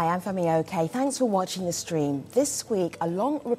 I'm Femi OK. Thanks for watching the stream. This week, a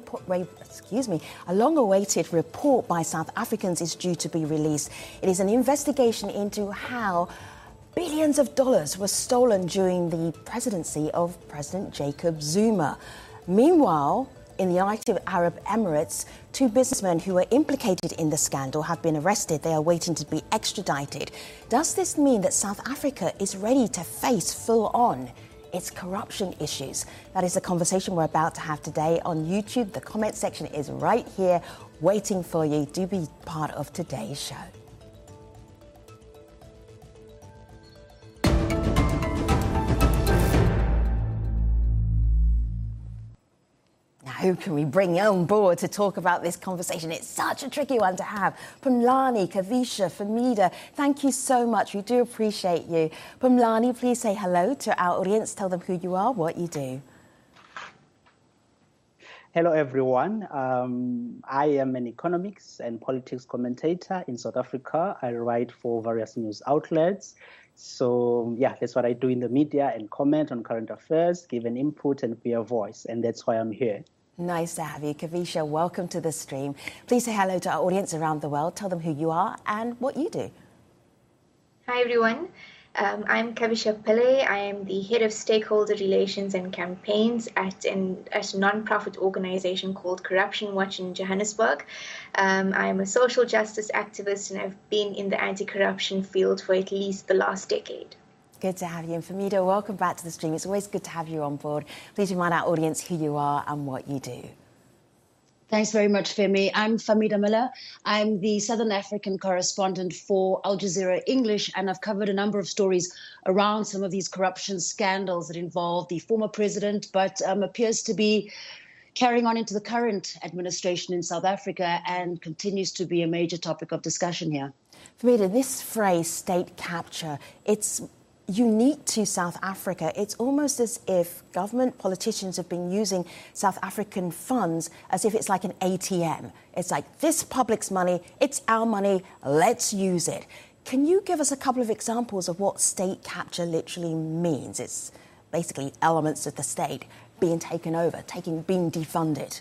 long-awaited report by South Africans is due to be released. It is an investigation into how billions of dollars were stolen during the presidency of President Jacob Zuma. Meanwhile, in the United Arab Emirates, two businessmen who were implicated in the scandal have been arrested. They are waiting to be extradited. Does this mean that South Africa is ready to face full-on its corruption issues? That is the conversation we're about to have today on YouTube. The comment section is right here waiting for you. Do be part of today's show. Who can we bring on board to talk about this conversation? It's such a tricky one to have. Phumlani, Kavisha, Famida, thank you so much. We do appreciate you. Phumlani, please say hello to our audience. Tell them who you are, what you do. Hello, everyone. I am an economics and politics commentator in South Africa. I write for various news outlets. So, yeah, that's what I do in the media and comment on current affairs, give an input and be a voice. And that's why I'm here. Nice to have you. Kavisha, welcome to the stream. Please say hello to our audience around the world. Tell them who you are and what you do. Hi, everyone. I'm Kavisha Pillay. I am the head of stakeholder relations and campaigns at a non-profit organization called Corruption Watch in Johannesburg. I'm a social justice activist and I've been in the anti-corruption field for at least the last decade. Good to have you. And Famida, welcome back to the stream. It's always good to have you on board. Please remind our audience who you are and what you do. Thanks very much, Femi. I'm Famida Miller. I'm the Southern African correspondent for Al Jazeera English, and I've covered a number of stories around some of these corruption scandals that involve the former president, but appears to be carrying on into the current administration in South Africa and continues to be a major topic of discussion here. Famida, this phrase, state capture, it's unique to South Africa. It's almost as if government politicians have been using South African funds as if it's like an ATM. It's like, this public's money, it's our money, let's use it. Can you give us a couple of examples of what state capture literally means? It's basically elements of the state being taken over, being defunded.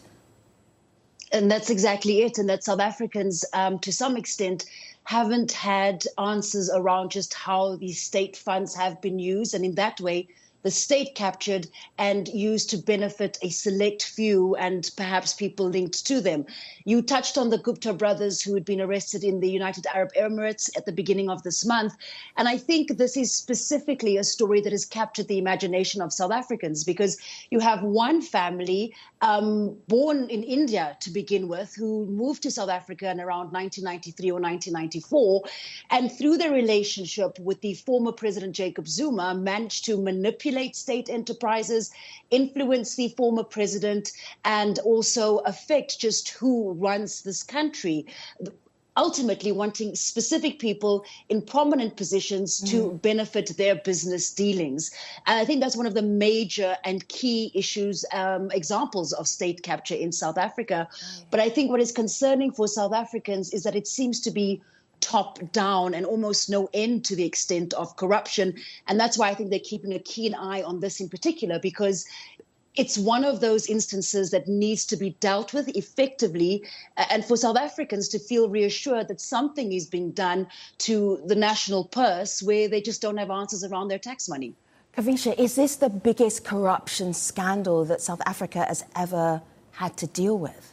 And that's exactly it. And that South Africans, to some extent, haven't had answers around just how these state funds have been used. And in that way, the state captured and used to benefit a select few and perhaps people linked to them. You touched on the Gupta brothers who had been arrested in the United Arab Emirates at the beginning of this month. And I think this is specifically a story that has captured the imagination of South Africans, because you have one family born in India to begin with, who moved to South Africa in around 1993 or 1994. And through their relationship with the former President Jacob Zuma, managed to manipulate state enterprises, influence the former president, and also affect just who runs this country, ultimately wanting specific people in prominent positions to benefit their business dealings. And I think that's one of the major and key issues, examples of state capture in South Africa. But I think what is concerning for South Africans is that it seems to be top down and almost no end to the extent of corruption. And that's why I think they're keeping a keen eye on this in particular, because it's one of those instances that needs to be dealt with effectively, and for South Africans to feel reassured that something is being done to the national purse where they just don't have answers around their tax money. Kavisha, is this the biggest corruption scandal that South Africa has ever had to deal with?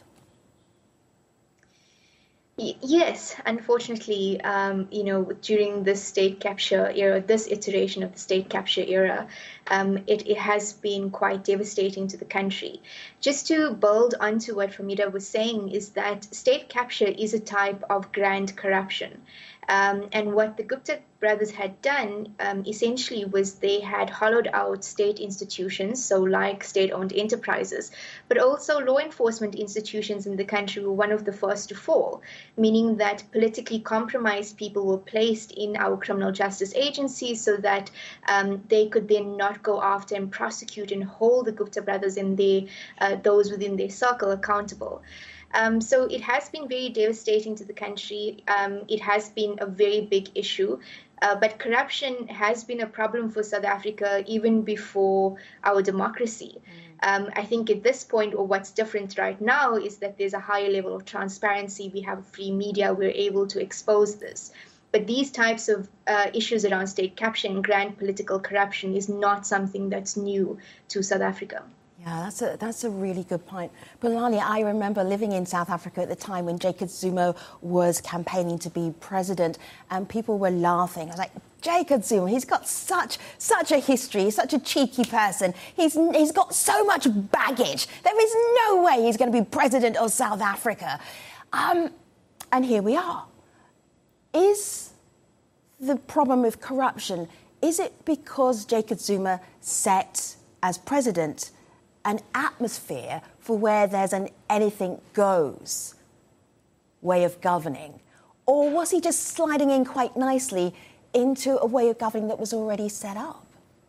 Yes, unfortunately, during this state capture era, this iteration of the state capture era, it has been quite devastating to the country. Just to build onto what Famida was saying is that state capture is a type of grand corruption. And what the Gupta brothers had done essentially was they had hollowed out state institutions, so like state-owned enterprises, but also law enforcement institutions in the country were one of the first to fall, meaning that politically compromised people were placed in our criminal justice agencies so that they could then not go after and prosecute and hold the Gupta brothers and those within their circle accountable. So it has been very devastating to the country. It has been a very big issue. But corruption has been a problem for South Africa even before our democracy. I think at this point, or what's different right now, is that there's a higher level of transparency. We have free media. We're able to expose this. But these types of issues around state capture and grand political corruption is not something that's new to South Africa. Yeah, that's a really good point. Phumlani, I remember living in South Africa at the time when Jacob Zuma was campaigning to be president, and people were laughing. I was like, Jacob Zuma, he's got such a history. He's such a cheeky person. He's got so much baggage. There is no way he's going to be president of South Africa. And here we are. Is the problem with corruption, is it because Jacob Zuma set as president an atmosphere for where there's an anything goes way of governing? Or was he just sliding in quite nicely into a way of governing that was already set up?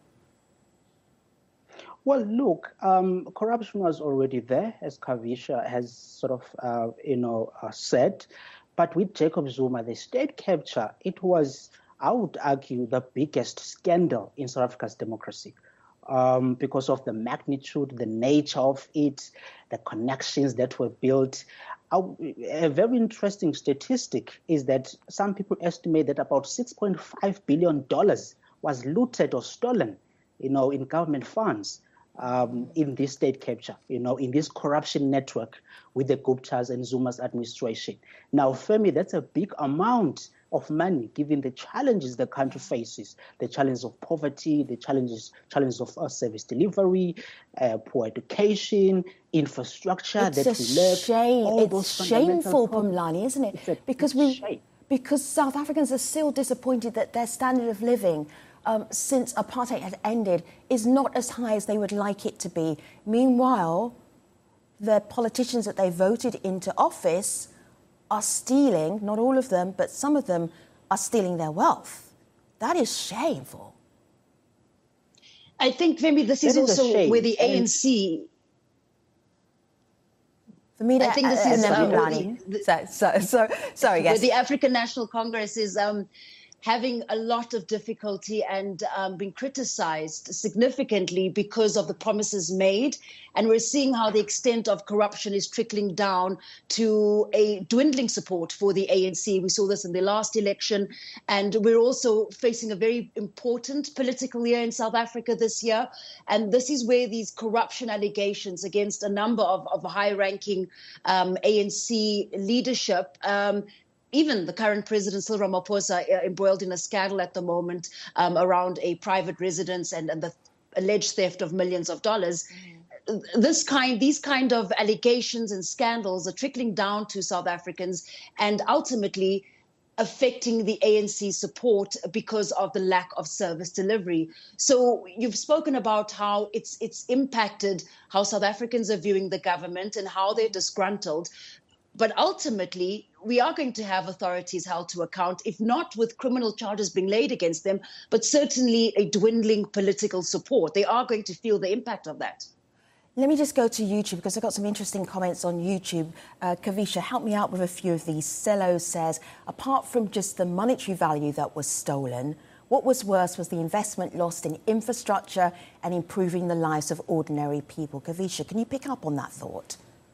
Well, look, corruption was already there, as Kavisha has sort of, said. But with Jacob Zuma, the state capture, it was, I would argue, the biggest scandal in South Africa's democracy. Because of the magnitude, the nature of it, the connections that were built. A very interesting statistic is that some people estimate that about $6.5 billion was looted or stolen, in government funds in this state capture, in this corruption network with the Guptas and Zuma's administration. Now, Femi, that's a big amount of money, given the challenges the country faces, the challenges of poverty, the challenges of service delivery, poor education, infrastructure that we lack. It's shameful, Phumlani, isn't it? Because South Africans are still disappointed that their standard of living since apartheid had ended is not as high as they would like it to be. Meanwhile, the politicians that they voted into office are stealing, not all of them, but some of them are stealing their wealth. That is shameful. I think, Femi, this is also where the ANC... For me, I think this is... sorry, yes. Where the African National Congress is having a lot of difficulty and being criticized significantly because of the promises made. And we're seeing how the extent of corruption is trickling down to a dwindling support for the ANC. We saw this in the last election. And we're also facing a very important political year in South Africa this year. And this is where these corruption allegations against a number of high-ranking ANC leadership, even the current president, Cyril Ramaphosa, embroiled in a scandal at the moment around a private residence and the alleged theft of millions of dollars. These kind of allegations and scandals are trickling down to South Africans and ultimately affecting the ANC support because of the lack of service delivery. So you've spoken about how it's impacted how South Africans are viewing the government and how they're disgruntled. But ultimately, we are going to have authorities held to account, if not with criminal charges being laid against them, but certainly a dwindling political support. They are going to feel the impact of that. Let me just go to YouTube because I've got some interesting comments on YouTube. Kavisha, help me out with a few of these. Cello says, apart from just the monetary value that was stolen, what was worse was the investment lost in infrastructure and improving the lives of ordinary people. Kavisha, can you pick up on that thought?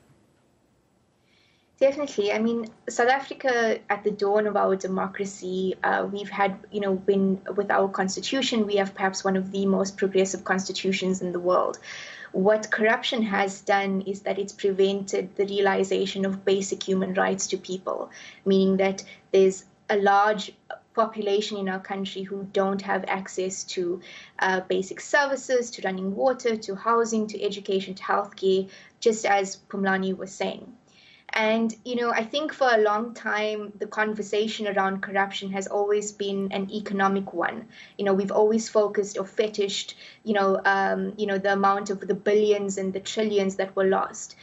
Definitely. I mean, South Africa, at the dawn of our democracy, we've had, with our constitution, we have perhaps one of the most progressive constitutions in the world. What corruption has done is that it's prevented the realization of basic human rights to people, meaning that there's a large population in our country who don't have access to basic services, to running water, to housing, to education, to healthcare, just as Phumlani was saying. And, I think for a long time, the conversation around corruption has always been an economic one. We've always focused or fetished, the amount of the billions and the trillions that were lost.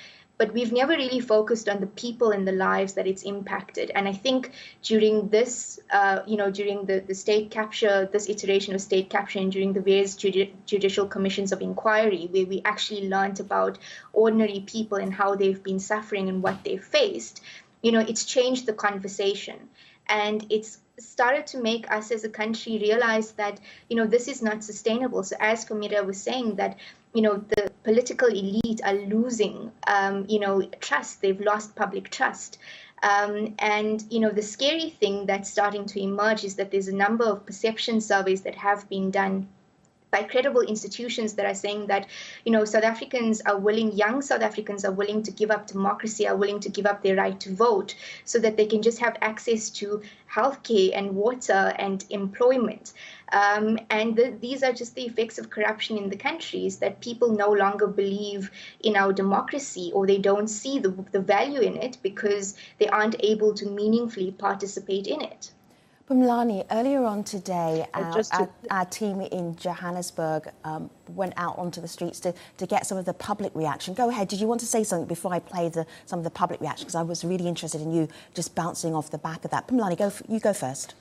but we've never really focused on the people and the lives that it's impacted. And I think during this, during the state capture, this iteration of state capture, and during the various judicial commissions of inquiry, where we actually learned about ordinary people and how they've been suffering and what they've faced, it's changed the conversation. And it's started to make us as a country realize that, this is not sustainable. So as Fumira was saying, that, the political elite are losing, trust. They've lost public trust. And, the scary thing that's starting to emerge is that there's a number of perception surveys that have been done by credible institutions that are saying that, young South Africans are willing to give up democracy, are willing to give up their right to vote so that they can just have access to healthcare and water and employment. These are just the effects of corruption in the country, is that people no longer believe in our democracy, or they don't see the value in it because they aren't able to meaningfully participate in it. Phumlani, earlier on today, our team in Johannesburg went out onto the streets to get some of the public reaction. Go ahead. Did you want to say something before I play some of the public reaction? Because I was really interested in you just bouncing off the back of that. Phumlani, you go first.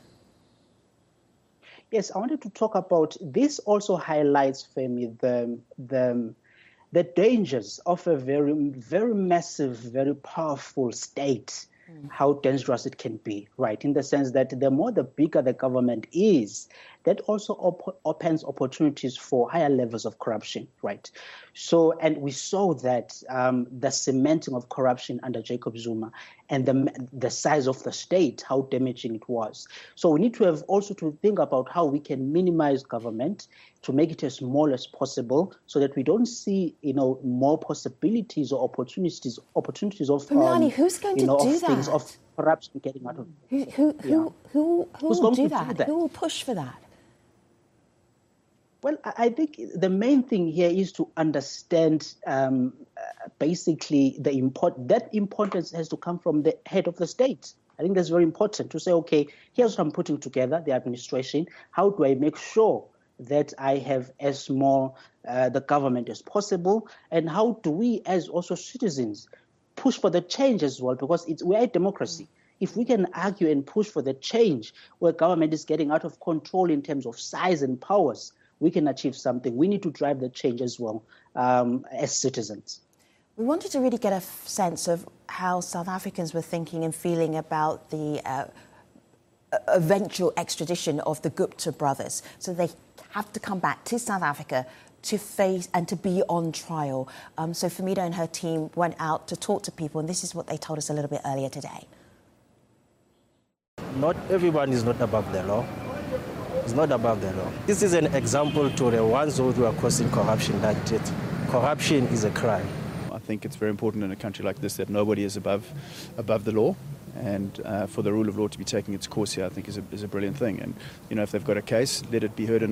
Yes, I wanted to talk about this. Also highlights, Femi, the dangers of a very, very massive, very powerful state. How dangerous it can be, right? In the sense that the bigger the government is, that also opens opportunities for higher levels of corruption, right? So, and we saw that the cementing of corruption under Jacob Zuma and the size of the state, how damaging it was. So we need to have also to think about how we can minimize government to make it as small as possible, so that we don't see, more possibilities or opportunities of who's going to do that? Things of corruption getting out of. Who will do that? Who will push for that? Well, I think the main thing here is to understand basically that importance has to come from the head of the state. I think that's very important to say, okay, here's what I'm putting together, the administration. How do I make sure that I have as small the government as possible? And how do we as also citizens push for the change as well? Because we're a democracy. If we can argue and push for the change where government is getting out of control in terms of size and powers, we can achieve something. We need to drive the change as well as citizens. We wanted to really get a sense of how South Africans were thinking and feeling about the eventual extradition of the Gupta brothers. So they have to come back to South Africa to face and to be on trial. So Fumira and her team went out to talk to people, and this is what they told us a little bit earlier today. Not everyone is not above the law. It's not above the law. This is an example to the ones who are causing corruption, that corruption is a crime. I think it's very important in a country like this that nobody is above the law, and for the rule of law to be taking its course here, I think is a brilliant thing. And if they've got a case, let it be heard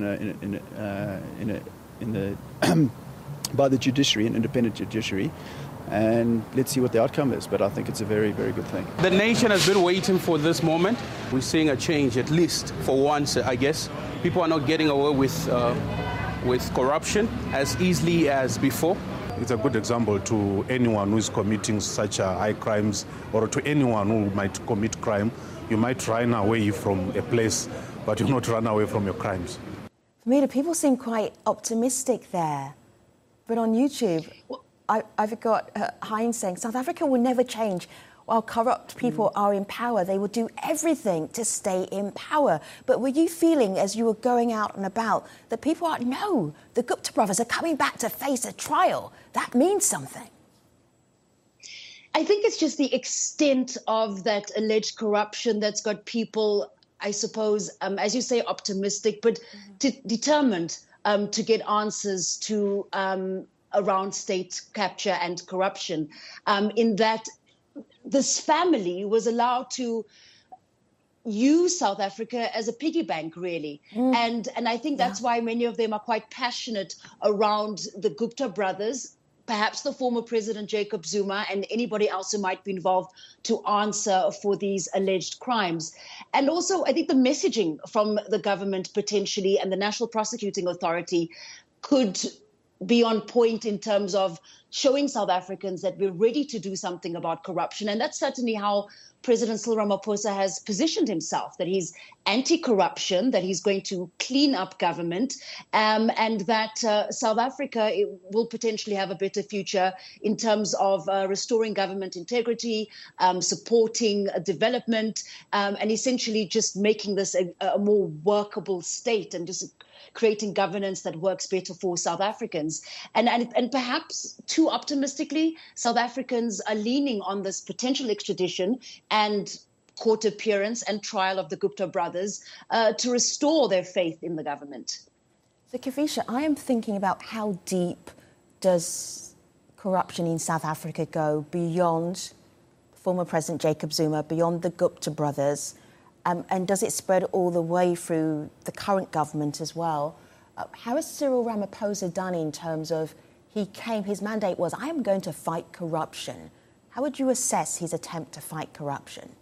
by the judiciary, an independent judiciary, and let's see what the outcome is. But I think it's a very, very good thing. The nation has been waiting for this moment. We're seeing a change, at least for once, I guess. People are not getting away with corruption as easily as before. It's a good example to anyone who is committing such high crimes, or to anyone who might commit crime. You might run away from a place, but you not run away from your crimes. Fumira, people seem quite optimistic there. But on YouTube, I've got Heinz saying South Africa will never change. While corrupt people are in power, they will do everything to stay in power. But were you feeling, as you were going out and about, that people are, no, the Gupta brothers are coming back to face a trial? That means something. I think it's just the extent of that alleged corruption that's got people, I suppose, as you say, optimistic, but determined to get answers to around state capture and corruption, in that this family was allowed to use South Africa as a piggy bank, really. And I think that's why many of them are quite passionate around the Gupta brothers, perhaps the former President Jacob Zuma, and anybody else who might be involved to answer for these alleged crimes. And also, I think the messaging from the government potentially and the National Prosecuting Authority could be on point in terms of showing South Africans that we're ready to do something about corruption. And that's certainly how President Cyril Ramaphosa has positioned himself, that he's anti-corruption, that he's going to clean up government, and that South Africa will potentially have a better future in terms of restoring government integrity, supporting development, and essentially just making this a more workable state and just creating governance that works better for South Africans. And perhaps too optimistically, South Africans are leaning on this potential extradition and court appearance and trial of the Gupta brothers to restore their faith in the government. So, Kavisha, I am thinking about how deep does corruption in South Africa go beyond former President Jacob Zuma, beyond the Gupta brothers, and does it spread all the way through the current government as well? How has Cyril Ramaphosa done in terms of his mandate was, I am going to fight corruption. How would you assess his attempt to fight corruption?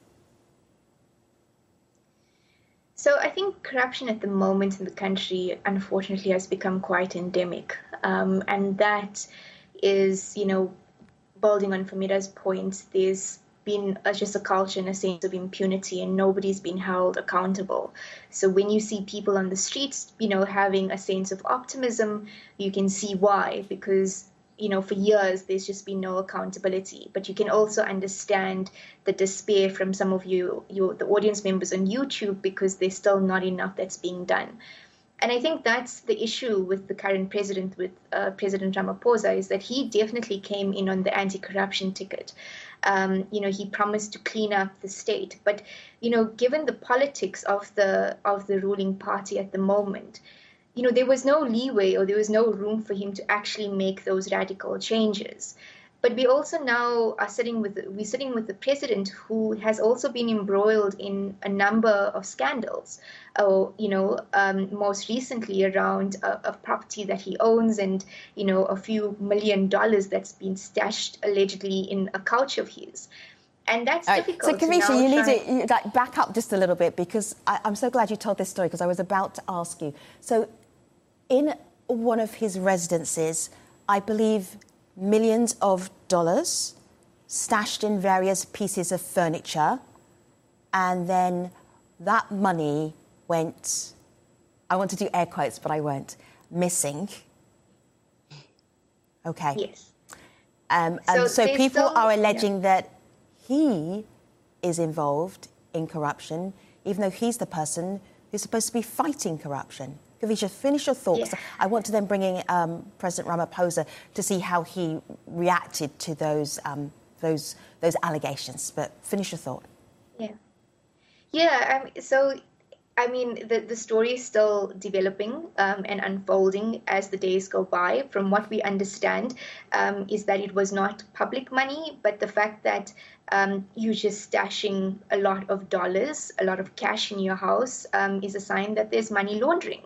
So I think corruption at the moment in the country, unfortunately, has become quite endemic. And that is, building on Famida's point, there's been just a culture and a sense of impunity, and nobody's been held accountable. So when you see people on the streets, having a sense of optimism, you can see why, because for years there's just been no accountability. But you can also understand the despair from some of the audience members on YouTube, because there's still not enough that's being done. And I think that's the issue with the current president, with President Ramaphosa, is that he definitely came in on the anti-corruption ticket. He promised to clean up the state. But, given the politics of the ruling party at the moment, there was no leeway or there was no room for him to actually make those radical changes. But we also now are sitting with the president, who has also been embroiled in a number of scandals. Most recently around a property that he owns, and a few $1 million that's been stashed allegedly in a couch of his. And that's difficult. So, Kavisha, you need to back up just a little bit, because I'm so glad you told this story, because I was about to ask you. So, in one of his residences, I believe millions of dollars stashed in various pieces of furniture, and then that money went, I want to do air quotes, but I won't, missing. Okay. Yes. And so people are alleging that he is involved in corruption, even though he's the person who's supposed to be fighting corruption. Kavisha, finish your thoughts. Yeah. I want to then bring in President Ramaphosa to see how he reacted to those allegations. But finish your thought. Yeah. The story is still developing and unfolding as the days go by. From what we understand, is that it was not public money, but the fact that you're just stashing a lot of dollars, a lot of cash in your house, is a sign that there's money laundering,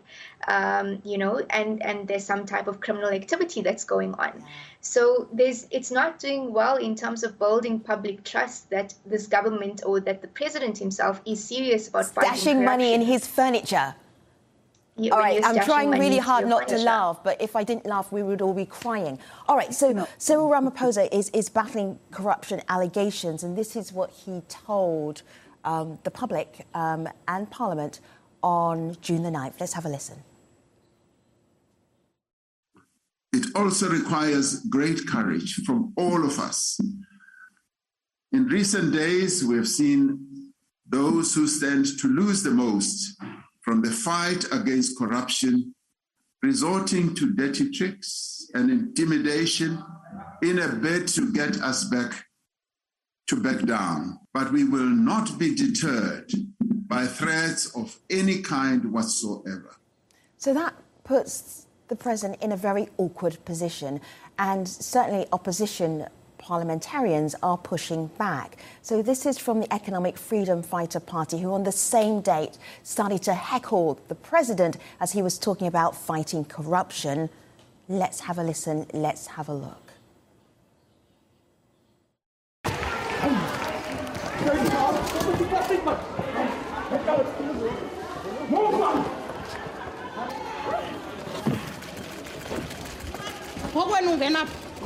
and there's some type of criminal activity that's going on. So it's not doing well in terms of building public trust that this government, or that the president himself, is serious about fighting corruption. Stashing money in his furniture. All right, I'm trying really hard not to laugh, but if I didn't laugh, we would all be crying. All right, so Cyril Ramaphosa is battling corruption allegations, and this is what he told the public and Parliament on June the 9th. Let's have a listen. It also requires great courage from all of us. In recent days, we have seen those who stand to lose the most from the fight against corruption resorting to dirty tricks and intimidation in a bid to get us back down. But we will not be deterred by threats of any kind whatsoever. So that puts the president in a very awkward position, and certainly opposition parliamentarians are pushing back. So this is from the Economic Freedom Fighter Party, who on the same date started to heckle the president as he was talking about fighting corruption. Let's have a listen. Let's have a look.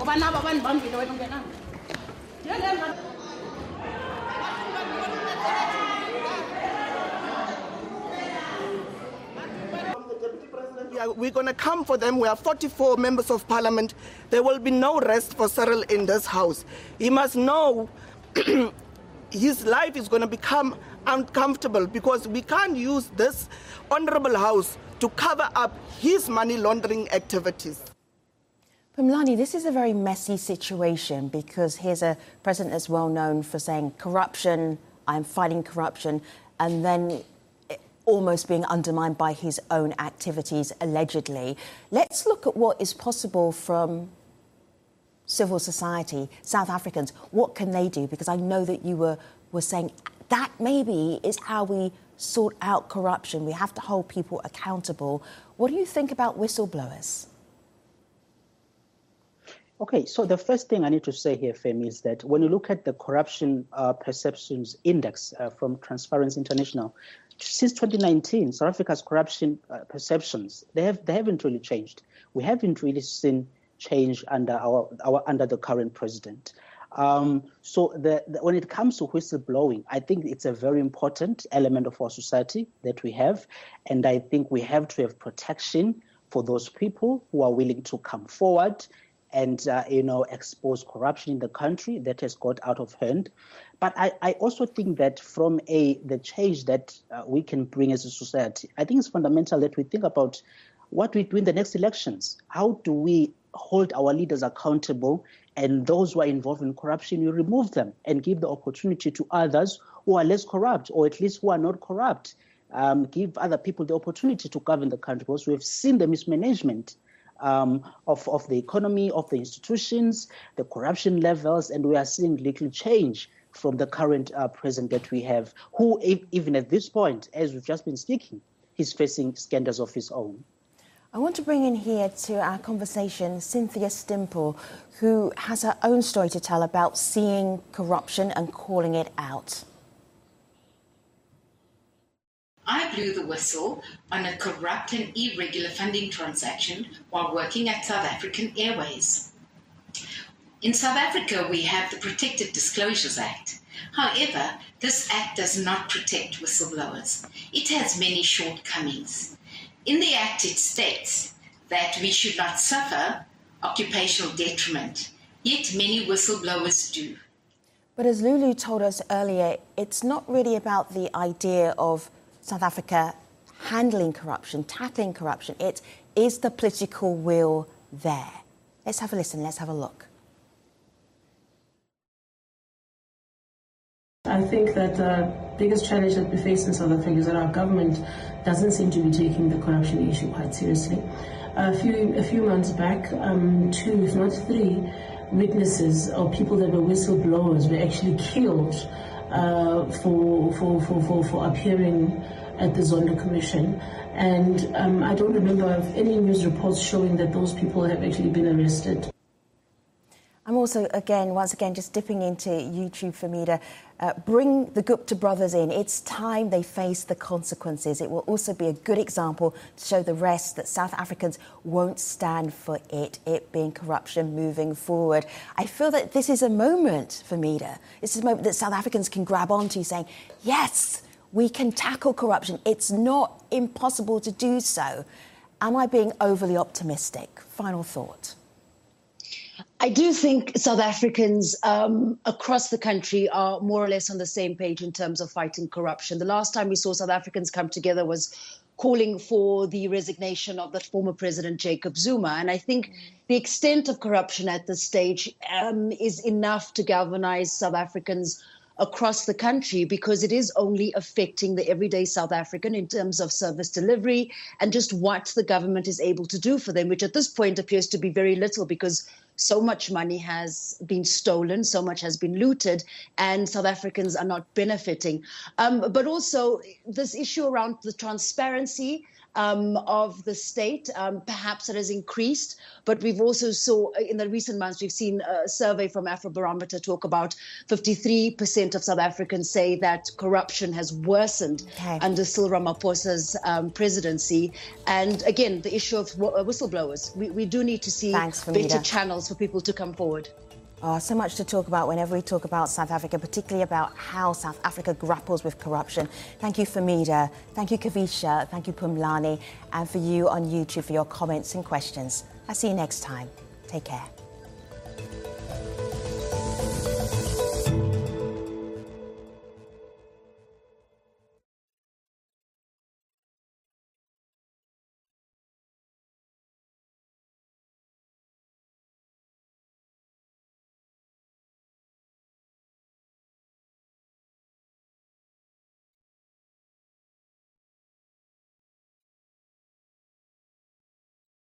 We're going to come for them. We are 44 members of parliament. There will be no rest for Cyril in this house. He must know his life is going to become uncomfortable because we can't use this honorable house to cover up his money laundering activities. Phumlani, this is a very messy situation because here's a president that's well known for saying corruption, I'm fighting corruption, and then almost being undermined by his own activities, allegedly. Let's look at what is possible from civil society, South Africans. What can they do? Because I know that you were saying that maybe is how we sort out corruption. We have to hold people accountable. What do you think about whistleblowers? Okay, so the first thing I need to say here, Femi, is that when you look at the Corruption Perceptions Index from Transparency International, since 2019, South Africa's corruption perceptions, they haven't really changed. We haven't really seen change under under the current president. So when it comes to whistleblowing, I think it's a very important element of our society that we have, and I think we have to have protection for those people who are willing to come forward and expose corruption in the country that has got out of hand. But I also think that from the change that we can bring as a society, I think it's fundamental that we think about what we do in the next elections. How do we hold our leaders accountable, and those who are involved in corruption, you remove them and give the opportunity to others who are less corrupt, or at least who are not corrupt. Give other people the opportunity to govern the country, because we have seen the mismanagement of the economy, of the institutions, the corruption levels, and we are seeing little change from the current president that we have, who even at this point, as we've just been speaking, he's facing scandals of his own. I want to bring in here to our conversation Cynthia Stimple, who has her own story to tell about seeing corruption and calling it out. I blew the whistle on a corrupt and irregular funding transaction while working at South African Airways. In South Africa, we have the Protected Disclosures Act. However, this act does not protect whistleblowers. It has many shortcomings. In the act, it states that we should not suffer occupational detriment, yet many whistleblowers do. But as Lulu told us earlier, it's not really about the idea of South Africa handling corruption, tackling corruption. It is the political will there. Let's have a listen, let's have a look. I think that the biggest challenge that we face in South Africa is that our government doesn't seem to be taking the corruption issue quite seriously. A few months back, 2, if not 3, witnesses or people that were whistleblowers were actually killed for appearing at the Zondo Commission. And I don't remember of any news reports showing that those people have actually been arrested. I'm also, once again, just dipping into YouTube for me to bring the Gupta brothers in. It's time they face the consequences. It will also be a good example to show the rest that South Africans won't stand for it being corruption moving forward. I feel that this is a moment for Mida. This is a moment that South Africans can grab onto, saying, yes, we can tackle corruption. It's not impossible to do so. Am I being overly optimistic? Final thought. I do think South Africans across the country are more or less on the same page in terms of fighting corruption. The last time we saw South Africans come together was calling for the resignation of the former president, Jacob Zuma. And I think the extent of corruption at this stage is enough to galvanize South Africans across the country, because it is only affecting the everyday South African in terms of service delivery and just what the government is able to do for them, which at this point appears to be very little, because so much money has been stolen, so much has been looted, and South Africans are not benefiting. But also this issue around the transparency, of the state. Perhaps it has increased, but we've also saw in the recent months, we've seen a survey from Afrobarometer talk about 53% of South Africans say that corruption has worsened under Cyril Ramaphosa's presidency. And again, the issue of whistleblowers. We do need to see better channels for people to come forward. Oh, so much to talk about whenever we talk about South Africa, particularly about how South Africa grapples with corruption. Thank you, Famida. Thank you, Kavisha. Thank you, Pumlani. And for you on YouTube for your comments and questions. I'll see you next time. Take care.